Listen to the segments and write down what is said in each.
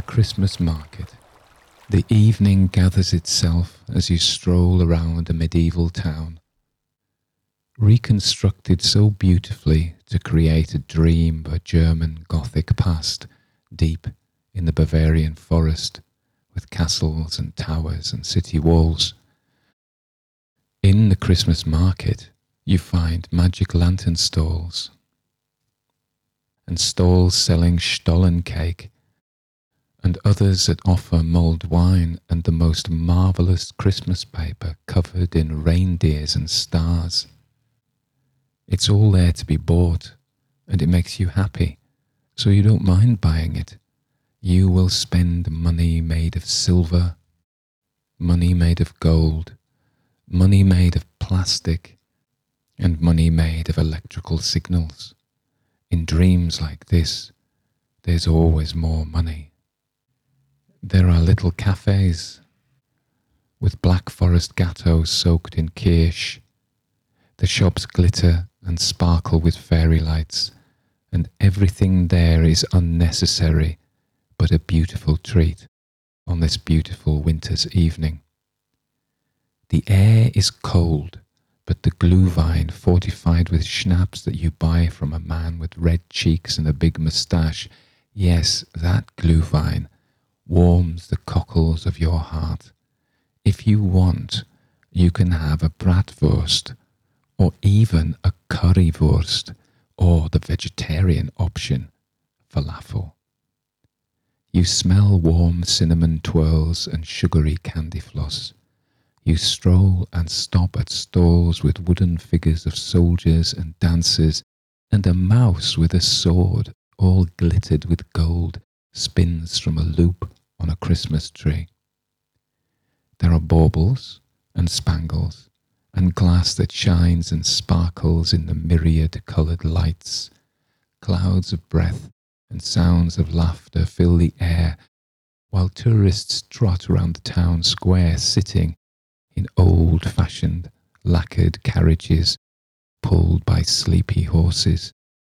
Christmas market. The evening gathers itself as you stroll around a medieval town, reconstructed so beautifully to create a dream of a German Gothic past deep in the Bavarian forest, with castles and towers and city walls. In the Christmas market, you find magic lantern stalls and stalls selling Stollen cake, and others that offer mulled wine and the most marvellous Christmas paper covered in reindeers and stars. It's all there to be bought, and it makes you happy, so you don't mind buying it. You will spend money made of silver, money made of gold, money made of plastic, and money made of electrical signals. In dreams like this, there's always more money. There are little cafes with Black Forest gateaux soaked in kirsch. The shops glitter and sparkle with fairy lights, and everything there is unnecessary but a beautiful treat on this beautiful winter's evening. The air is cold, but the glühwein fortified with schnapps that you buy from a man with red cheeks and a big moustache, yes, that glühwein, warms the cockles of your heart. If you want, you can have a bratwurst, or even a currywurst, or the vegetarian option, falafel. You smell warm cinnamon twirls and sugary candy floss. You stroll and stop at stalls with wooden figures of soldiers and dancers, and a mouse with a sword, all glittered with gold, spins from a loop on a Christmas tree. There are baubles and spangles, and glass that shines and sparkles in the myriad coloured lights. Clouds of breath and sounds of laughter fill the air, while tourists trot around the town square sitting in old-fashioned lacquered carriages pulled by sleepy horses.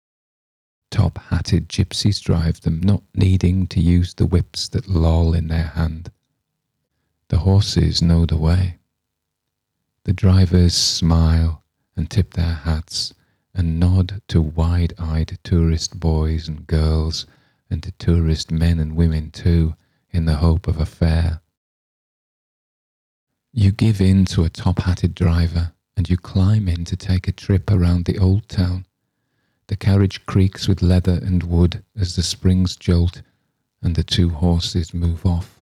Top-hatted gypsies drive them, not needing to use the whips that loll in their hand. The horses know the way. The drivers smile and tip their hats and nod to wide-eyed tourist boys and girls, and to tourist men and women too, in the hope of a fare. You give in to a top-hatted driver, and you climb in to take a trip around the old town. The carriage creaks with leather and wood as the springs jolt, and the two horses move off.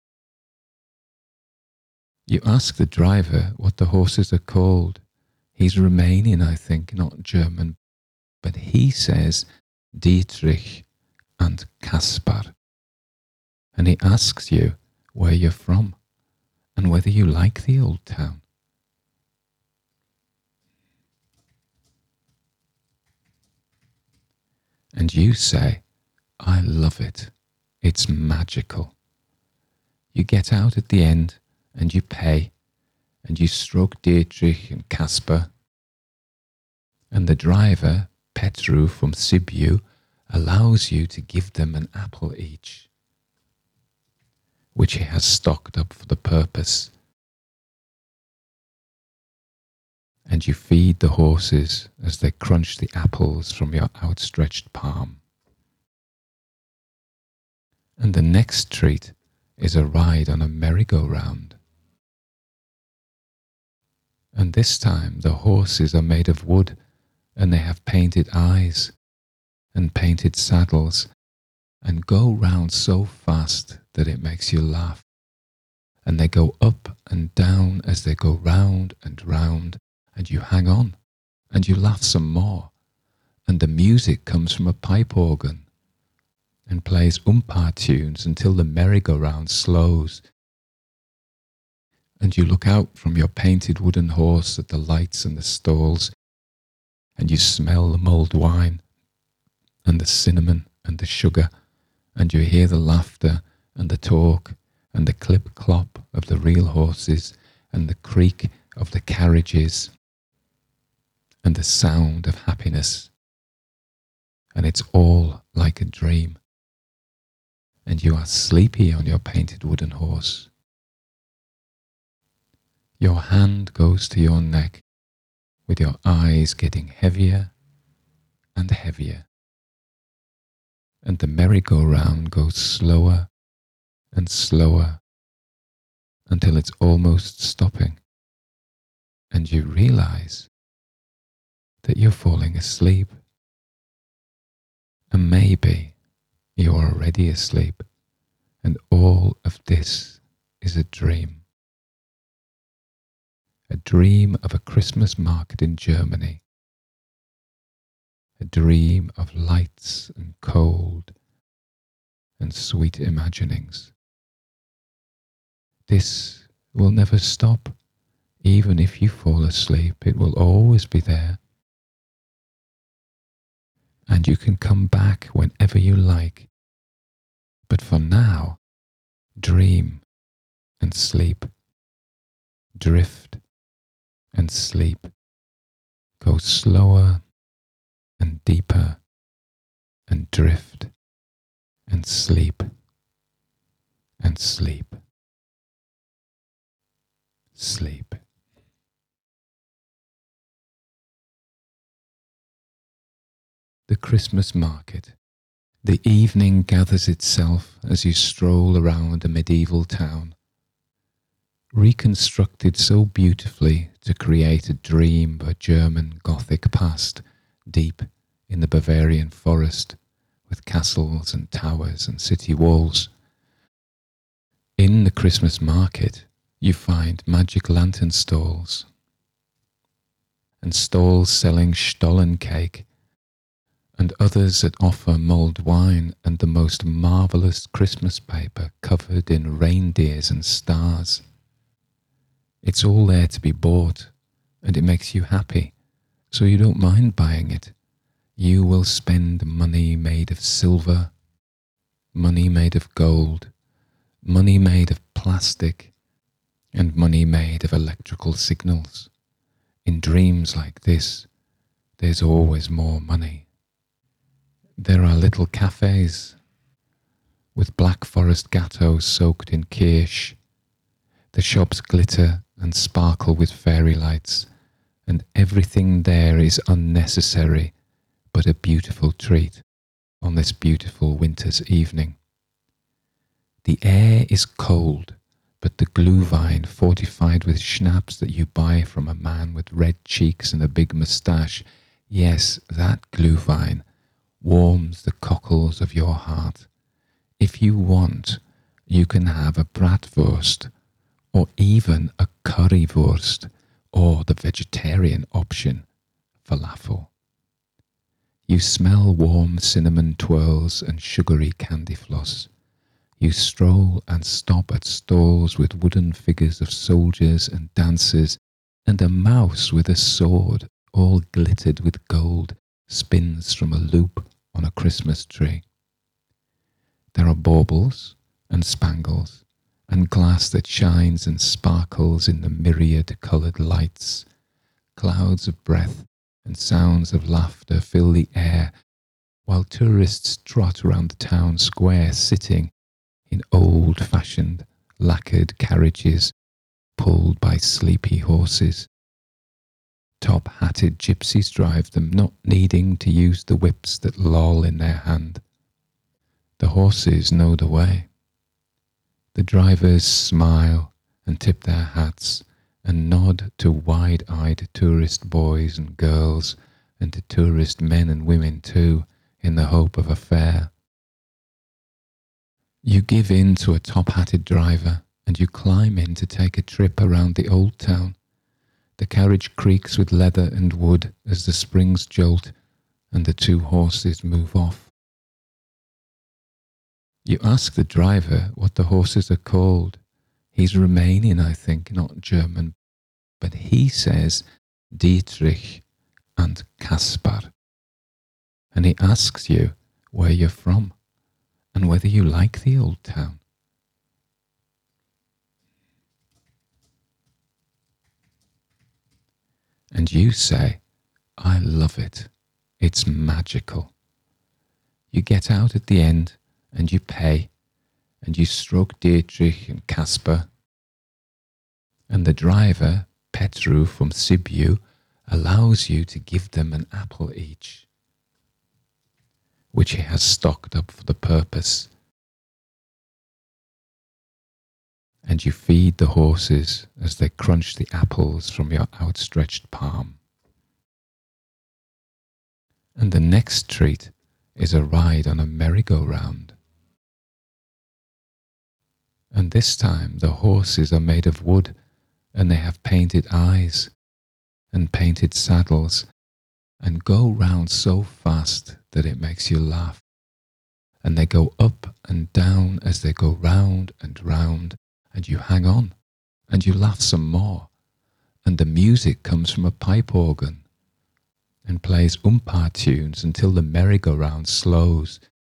You ask the driver what the horses are called. He's Romanian, I think, not German, but he says Dietrich and Kaspar. And he asks you where you're from and whether you like the old town. And you say, I love it. It's magical. You get out at the end and you pay, and you stroke Dietrich and Kaspar, and the driver, Petru from Sibiu, allows you to give them an apple each, which he has stocked up for the purpose. And you feed the horses as they crunch the apples from your outstretched palm. And the next treat is a ride on a merry-go-round. And this time the horses are made of wood, and they have painted eyes and painted saddles, and go round so fast that it makes you laugh. And they go up and down as they go round and round, and you hang on, and you laugh some more, and the music comes from a pipe organ, and plays umpire tunes until the merry-go-round slows, and you look out from your painted wooden horse at the lights and the stalls, and you smell the mulled wine, and the cinnamon and the sugar, and you hear the laughter and the talk, and the clip-clop of the real horses, and the creak of the carriages, and the sound of happiness. And it's all like a dream. and you are sleepy on your painted wooden horse. Your hand goes to your neck, with your eyes getting heavier and heavier, and the merry-go-round goes slower and slower until it's almost stopping, and you realize that you're falling asleep. And maybe you're already asleep, and all of this is a dream. A dream of a Christmas market in Germany. A dream of lights and cold and sweet imaginings. This will never stop. Even if you fall asleep, it will always be there. And you can come back whenever you like. But for now, dream and sleep. Drift and sleep. Go slower and deeper and drift and sleep and sleep. Sleep. The Christmas market. The evening gathers itself as you stroll around a medieval town, reconstructed so beautifully to create a dream of a German Gothic past deep in the Bavarian forest, with castles and towers and city walls. In the Christmas market, you find magic lantern stalls and stalls selling Stollen cake, and others that offer mulled wine and the most marvellous Christmas paper covered in reindeers and stars. It's all there to be bought, and it makes you happy, so you don't mind buying it. You will spend money made of silver, money made of gold, money made of plastic, and money made of electrical signals. In dreams like this, there's always more money. There are little cafes with Black Forest gateaux soaked in kirsch. The shops glitter and sparkle with fairy lights, and everything there is unnecessary but a beautiful treat on this beautiful winter's evening. The air is cold, but the glühwein fortified with schnapps that you buy from a man with red cheeks and a big moustache, yes, that glühwein, warms the cockles of your heart. If you want, you can have a bratwurst, or even a currywurst, or the vegetarian option, falafel. You smell warm cinnamon twirls and sugary candy floss. You stroll and stop at stalls with wooden figures of soldiers and dancers, and a mouse with a sword, all glittered with gold, spins from a loop on a Christmas tree. There are baubles and spangles, and glass that shines and sparkles in the myriad coloured lights. Clouds of breath and sounds of laughter fill the air, while tourists trot around the town square, sitting in old-fashioned lacquered carriages pulled by sleepy horses. Top-hatted gypsies drive them, not needing to use the whips that loll in their hand. The horses know the way. The drivers smile and tip their hats and nod to wide-eyed tourist boys and girls, and to tourist men and women too, in the hope of a fare. You give in to a top-hatted driver, and you climb in to take a trip around the old town. The carriage creaks with leather and wood as the springs jolt, and the two horses move off. You ask the driver what the horses are called. He's Romanian, I think, not German, but he says Dietrich and Kaspar. And he asks you where you're from and whether you like the old town. And you say, I love it. It's magical. You get out at the end and you pay, and you stroke Dietrich and Caspar, and the driver, Petru from Sibiu, allows you to give them an apple each, which he has stocked up for the purpose. And you feed the horses as they crunch the apples from your outstretched palm. And the next treat is a ride on a merry-go-round. And this time the horses are made of wood, and they have painted eyes and painted saddles, and go round so fast that it makes you laugh. And they go up and down as they go round and round, and you hang on, and you laugh some more, and the music comes from a pipe organ, and plays umpire tunes until the merry-go-round slows,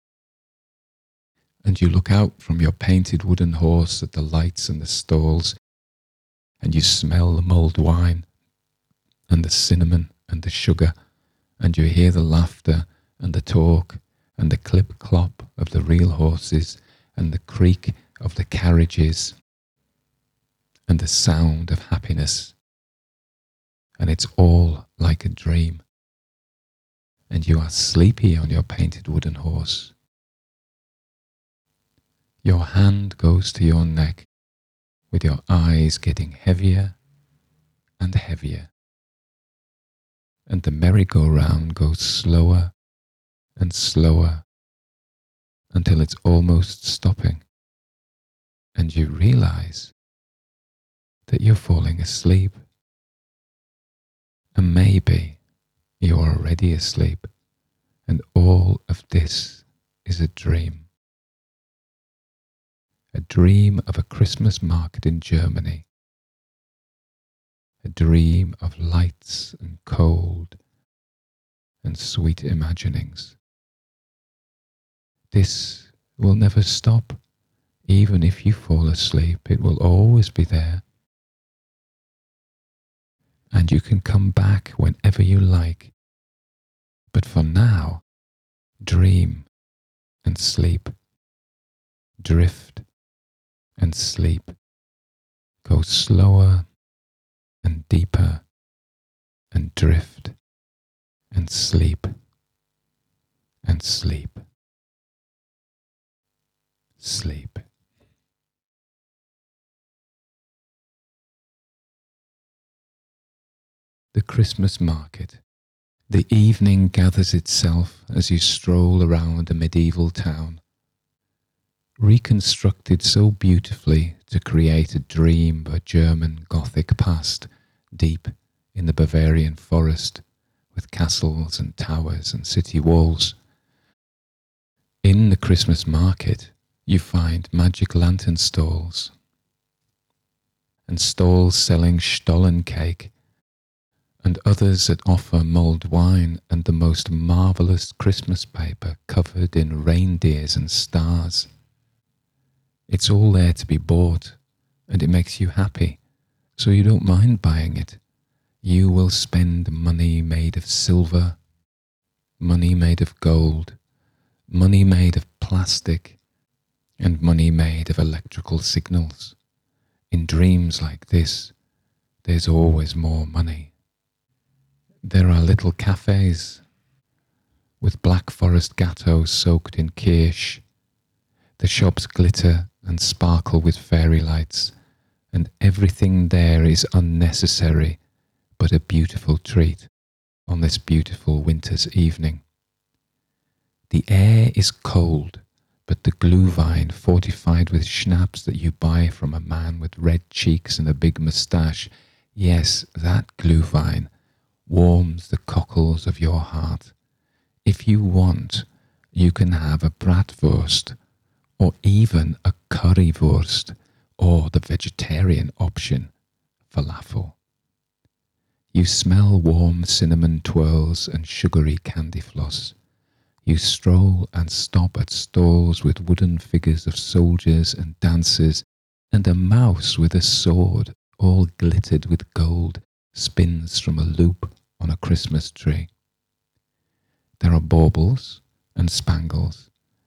and you look out from your painted wooden horse at the lights and the stalls, and you smell the mulled wine, and the cinnamon and the sugar, and you hear the laughter and the talk, and the clip-clop of the real horses, and the creak of the carriages, and the sound of happiness. And it's all like a dream. And you are sleepy on your painted wooden horse. Your hand goes to your neck, with your eyes getting heavier and heavier. And the merry-go-round goes slower and slower until it's almost stopping. And you realize that you're falling asleep. And maybe you're already asleep, and all of this is a dream. A dream of a Christmas market in Germany. A dream of lights and cold and sweet imaginings. This will never stop. Even if you fall asleep, it will always be there. And you can come back whenever you like. But for now, dream and sleep. Drift and sleep. Go slower and deeper, and drift and sleep and sleep. Sleep. The Christmas market. The evening gathers itself as you stroll around a medieval town, reconstructed so beautifully to create a dream of a German Gothic past deep in the Bavarian forest, with castles and towers and city walls. In the Christmas market, you find magic lantern stalls, and stalls selling Stollen cake, and others that offer mulled wine and the most marvellous Christmas paper covered in reindeers and stars. It's all there to be bought, and it makes you happy, so you don't mind buying it. You will spend money made of silver, money made of gold, money made of plastic, and money made of electrical signals. In dreams like this, there's always more money. There are little cafes with Black Forest gateaux soaked in kirsch. The shops glitter and sparkle with fairy lights, and everything there is unnecessary but a beautiful treat on this beautiful winter's evening. The air is cold, but the glühwein fortified with schnapps that you buy from a man with red cheeks and a big moustache, yes, that glühwein, warms the cockles of your heart. If you want, you can have a bratwurst, or even a currywurst, or the vegetarian option, falafel. You smell warm cinnamon twirls and sugary candy floss. You stroll and stop at stalls with wooden figures of soldiers and dancers, and a mouse with a sword, all glittered with gold, spins from a loop on a Christmas tree. There are baubles and spangles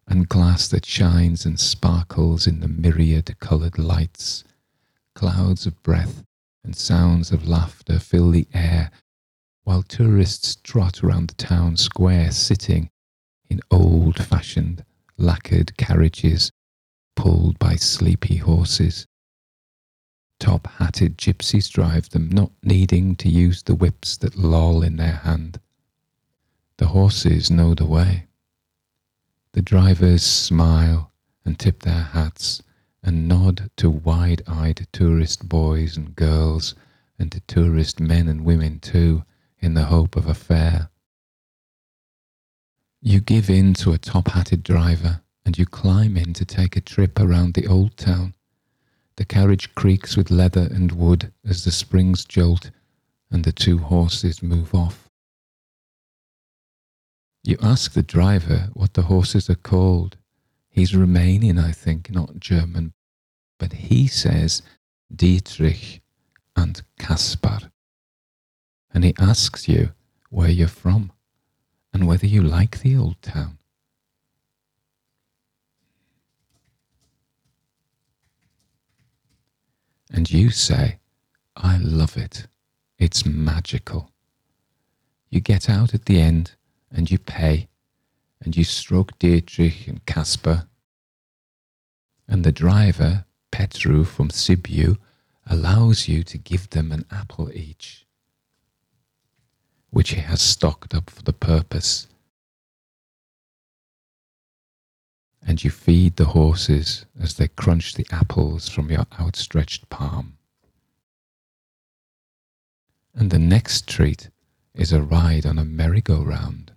and glass that shines and sparkles in the myriad coloured lights. Clouds of breath and sounds of laughter fill the air, while tourists trot around the town square sitting in old-fashioned lacquered carriages pulled by sleepy horses. Top-hatted gypsies drive them, not needing to use the whips that loll in their hand. The horses know the way. The drivers smile and tip their hats and nod to wide-eyed tourist boys and girls, and to tourist men and women too, in the hope of a fare. You give in to a top-hatted driver and you climb in to take a trip around the old town. The carriage creaks with leather and wood as the springs jolt and the two horses move off. You ask the driver what the horses are called. He's Romanian, I think, not German, but he says Dietrich and Kaspar. And he asks you where you're from and whether you like the old town. And you say, I love it. It's magical. You get out at the end and you pay, and you stroke Dietrich and Kaspar, and the driver, Petru from Sibiu, allows you to give them an apple each, which he has stocked up for the purpose. And you feed the horses as they crunch the apples from your outstretched palm. And the next treat is a ride on a merry-go-round.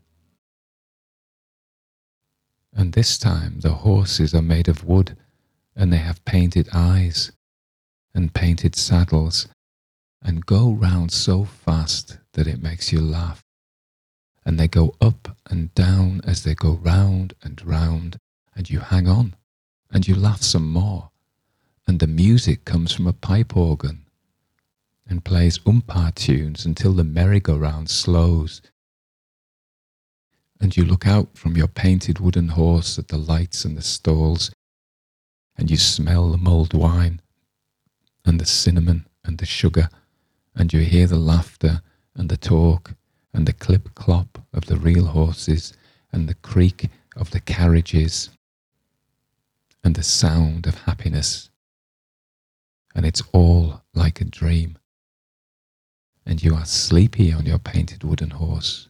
And this time the horses are made of wood, and they have painted eyes and painted saddles, and go round so fast that it makes you laugh. And they go up and down as they go round and round, and you hang on, and you laugh some more, and the music comes from a pipe organ, and plays umpire tunes until the merry-go-round slows, and you look out from your painted wooden horse at the lights and the stalls, and you smell the mulled wine, and the cinnamon and the sugar, and you hear the laughter and the talk, and the clip-clop of the real horses, and the creak of the carriages, and the sound of happiness. And it's all like a dream. And you are sleepy on your painted wooden horse.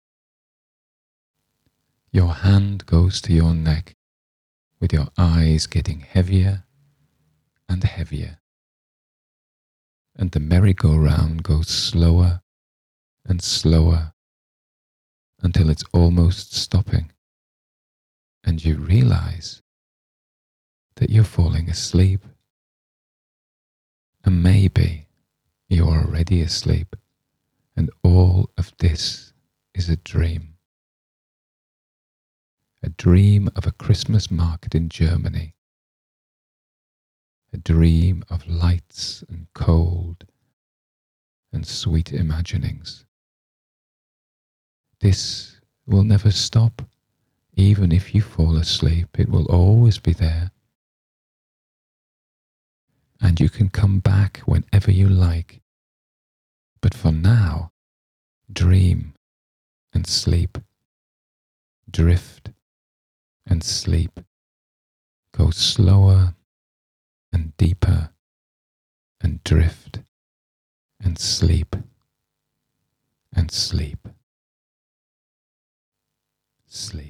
Your hand goes to your neck, with your eyes getting heavier and heavier. And the merry-go-round goes slower and slower until it's almost stopping. And you realize that you're falling asleep. And maybe you're already asleep, and all of this is a dream. A dream of a Christmas market in Germany. A dream of lights and cold and sweet imaginings. This will never stop. Even if you fall asleep, it will always be there. And you can come back whenever you like. But for now, dream and sleep. Drift and sleep. Go slower and deeper, and drift and sleep and sleep. Sleep.